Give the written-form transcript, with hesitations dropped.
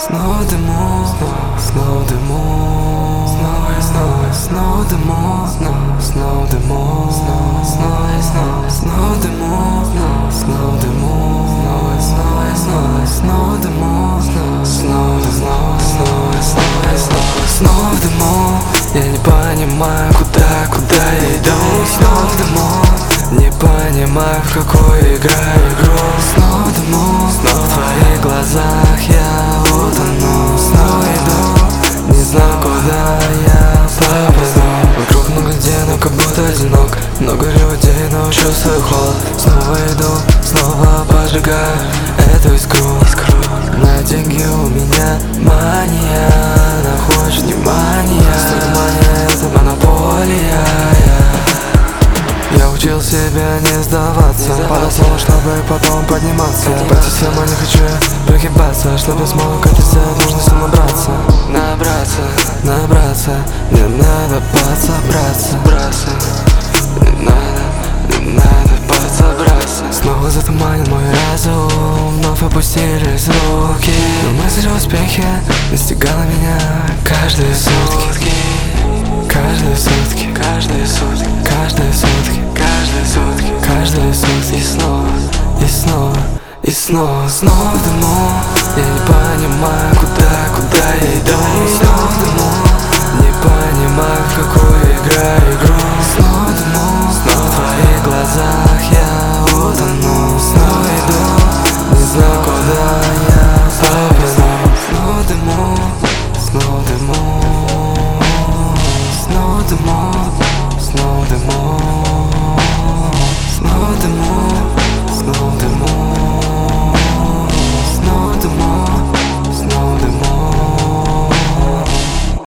Снова дыму, снова дыму, снова и снова, снова дыму, снова дыму, снова и снова, снова дыму, снова дыму, снова и снова и снова, снова дыму, снова, снова, снова, снова и снова, снова дыму. Я не понимаю, куда я иду. Снова дыму, не понимаю, в какую играю игру. Снова дыму, снова в твоих глазах я утону. Снова иду, не знаю, куда я попаду. Вокруг много людей, но как будто одинок. Много людей, но чувствую холод. Снова иду, снова поджигаю эту искру. На деньги у меня мания, она хочет внимания. Внимание, это монополия. Я учил себя не сдаваться, падал снова, чтобы потом подниматься. По систему не хочу прогибаться, чтобы смог это сделать, нужно сил набраться. Набраться, не надо подсобраться. Не надо подсобраться. Снова затуманен мой разум, вновь опустились руки. Но мысль о успехе настигала меня каждые сутки. Каждые сутки, каждые сутки, каждые сутки, каждые сутки, каждые сутки. И снова, и снова, и снова, снова в дыму. Я не понимаю, куда я иду. Снова в дыму, не понимаю, в какую играю игру. Снова в дыму, снова в твоих глазах я утону. Снова иду, не знаю, куда я попаду. Снова в дыму, снова в дыму. Снова дыму, снова дыму.